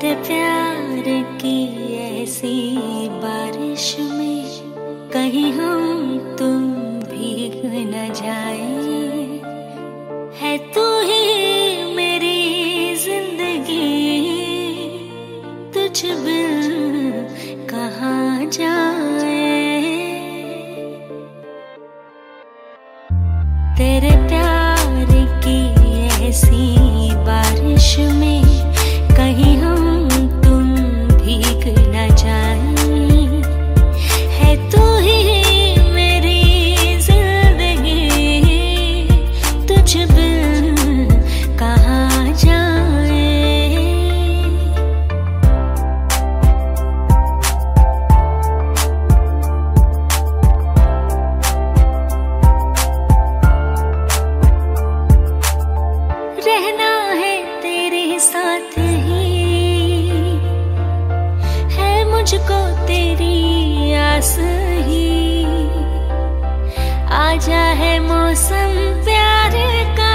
तेरे प्यार की ऐसी बारिश में कहीं हम तुम भीग न जाए। है तू ही मेरी जिंदगी, तुझ बिन कहाँ जाए। तेरे प्यार की ऐसी बारिश में कहीं हम तुम भीग न जाए। है तू ही मेरी जिंदगी, तुझ बिन कहाँ जाए। रहना है तेरे साथ ही, है मुझको तेरी आस ही। आजा है मौसम प्यार का,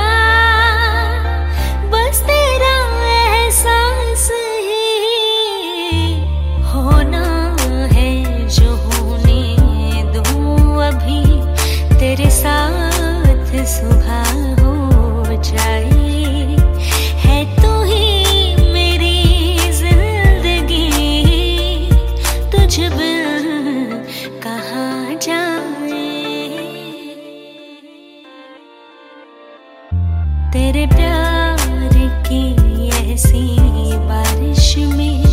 बस तेरा एहसास ही। होना है जो होने दूं अभी, तेरे साथ सुबह हो जाए। है तू ही मेरी जिंदगी, तुझ बिन कहाँ जाए। तेरे प्यार की ऐसी बारिश में